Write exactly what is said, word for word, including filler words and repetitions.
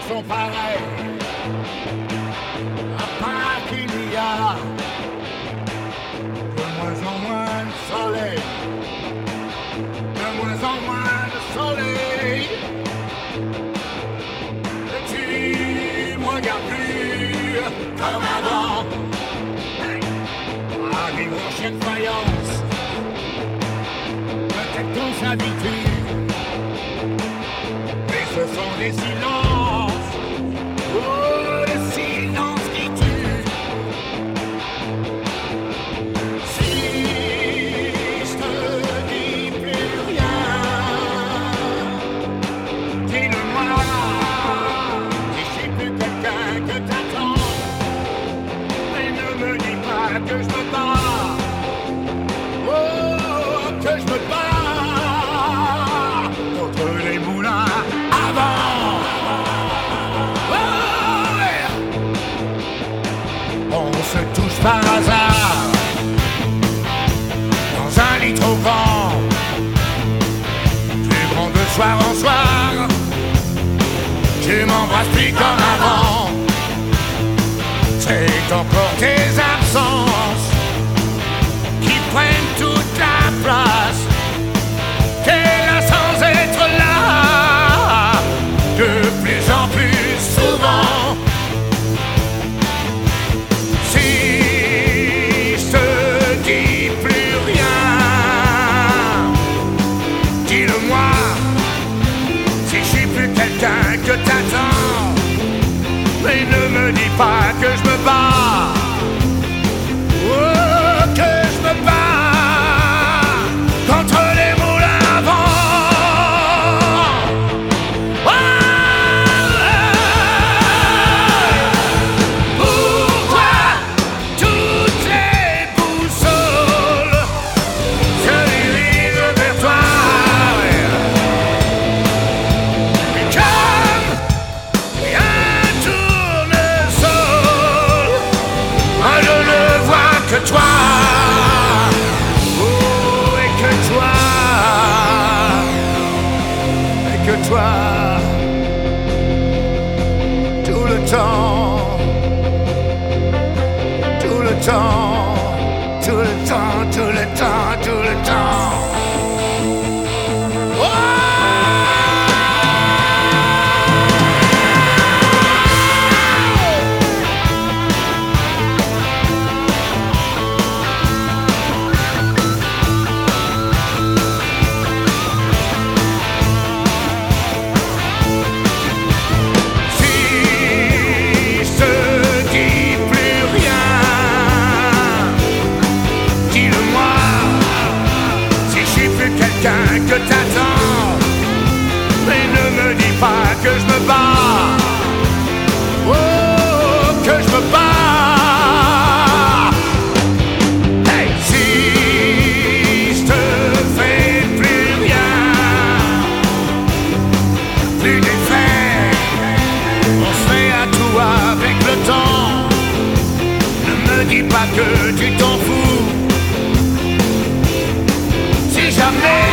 sont pareils, à part qu'il y a de moins en moins de soleil, de moins en moins de soleil. Et tu me regardes plus comme avant, à vivre en chien de faïence. Peut-être qu'on s'habitue, mais ce sont des silences, oh, le silence qui tue. Si je te dis plus rien, dis-le-moi. Si je suis plus quelqu'un que t'attends, mais ne me dis pas que je me bats, oh, que je me bats contre les moulins avant. On se touche par hasard dans un lit trop grand, plus grand de soir en soir. Tu m'embrasses plus comme avant. C'est encore tes absences qui prennent toute la place. T'es là sans être là, de plus en plus souvent. Que t'attends, mais ne me dis pas que je me bats, oh, que je me bats contre les moulins à vent. Oh, pourquoi toutes les boussoles se dirigent vers toi? Que toi, oh, et que toi, et que toi, tout le temps, tout le temps, tout le temps, tout le temps, tout le temps. Oh! Que t'attends, mais ne me dis pas que je me bats, oh, que je me bats. Hey, si je te fais plus rien, plus d'effet, on se fait à tout avec le temps. Ne me dis pas que tu t'en fous, si jamais